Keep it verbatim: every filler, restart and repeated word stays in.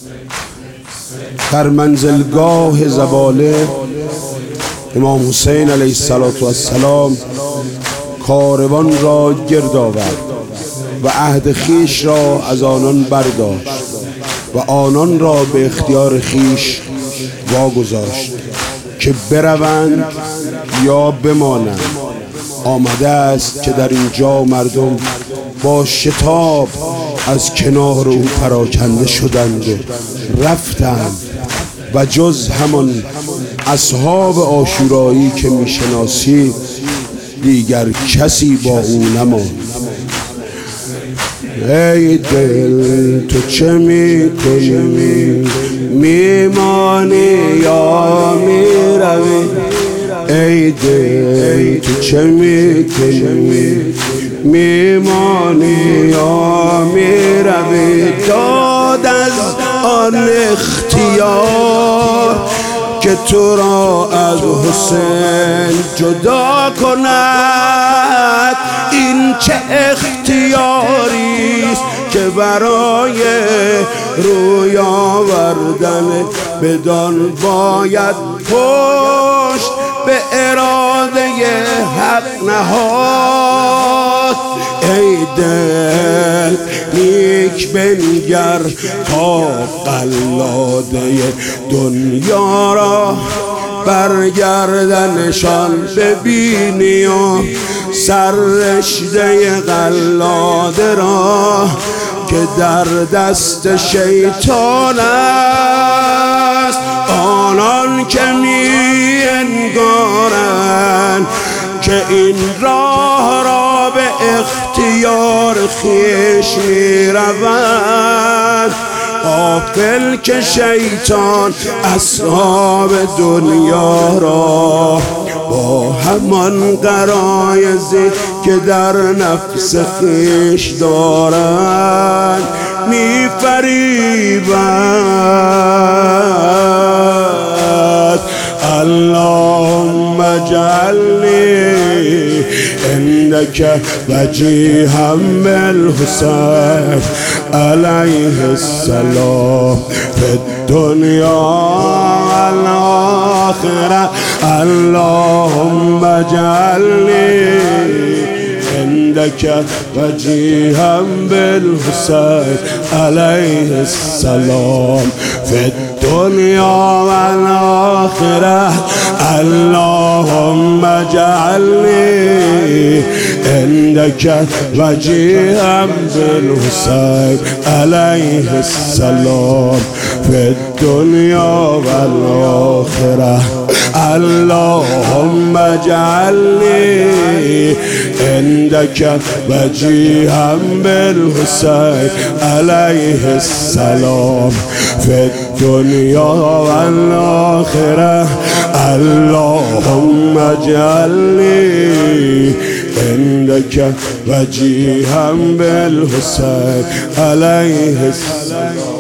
در منزلگاه زباله امام حسین علیه السلام کاروان را گرد آورد و عهد خیش را از آنان برداشت و آنان را به اختیار خیش واگذاشت که بروند یا بمانند. آمده است که در اینجا مردم با شتاب از کنار او پراکنده شدند و رفتند و جز همان اصحاب عاشورایی که میشناسی دیگر کسی با او نماند. ای دل تو چه میکنی؟ میمانی یا میروی؟ ای دل تو چه میکنی؟ میمانی یا میروی؟ داد از آن اختیار که تو را از حسین جدا کند. این چه اختیاری است که برای روی آوردن بدان باید پشت به اراده حق نهاد. ای دل نیک بنگر تا قلاده دنیا را برگردنشان ببینی و سررشته قلاده را که در دست شیطان است. آنان که می انگارند که این راه را به اختیار خیش می روند، غافل که شیطان اصحاب دنیا را با همان غرایزی که در نفس خیش دارند می فریبند. اللهم اجعلنی عندك وجيها بالحسين عليه السلام في الدنيا والآخرة. اللهم اجعلني عندك وجيها بالحسين عليه السلام في الدنيا والآخرة. اللهم اجعلني عندك وجيها بالحسين عليه السلام في الدنيا والآخرة. اللهم اجعلني عندك وجيها بالحسين عليه السلام في الدنيا والآخرة. اللهم اجعلني عندك وجيها بالحسين عليه السلام.